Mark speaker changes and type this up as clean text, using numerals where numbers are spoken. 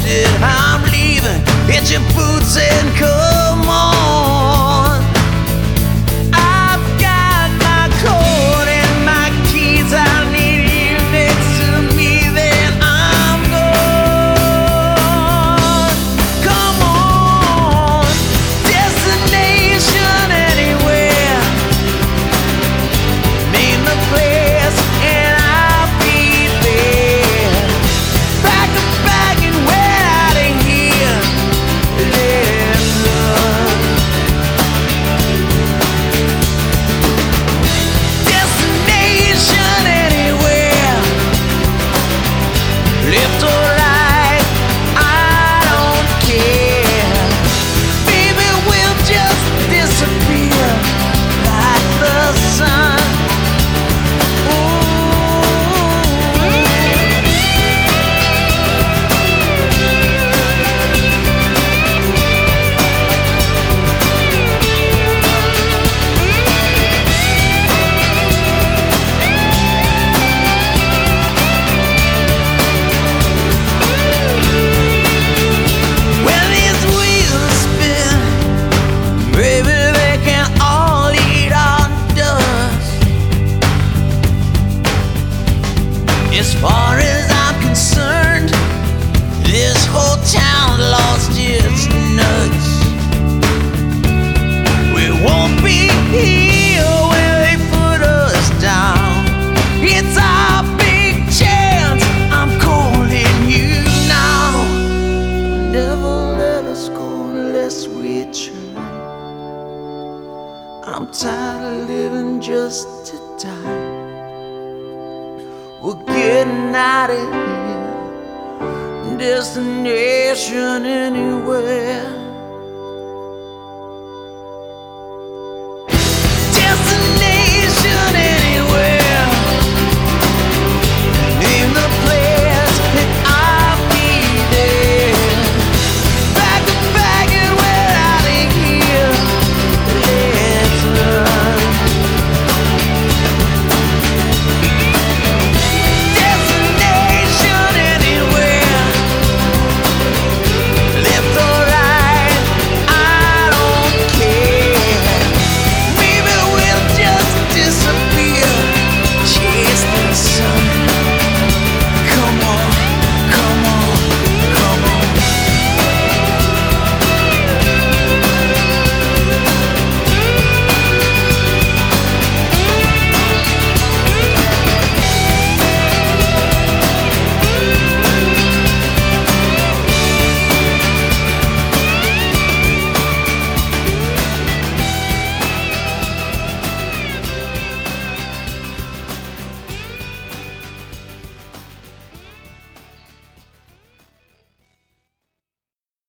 Speaker 1: said, I'm leaving, get your boots and come on. I've got my coat and my keys, I need you next to me, then I'm gone. Come on, destination anywhere, name the place and I'll be there. Pack a bag and we're out of here, let's run. Destination anywhere, left or right, I don't care. Baby, we'll just disappear like the sun. When these wheels spin, baby, they can all eat our dust. As far as I'm concerned, this whole town lost its nuts. We won't be here when they put us down. It's our big chance, I'm calling you now. Never let us go unless we try. I'm tired of living just to die. We're getting out of here, destination anywhere.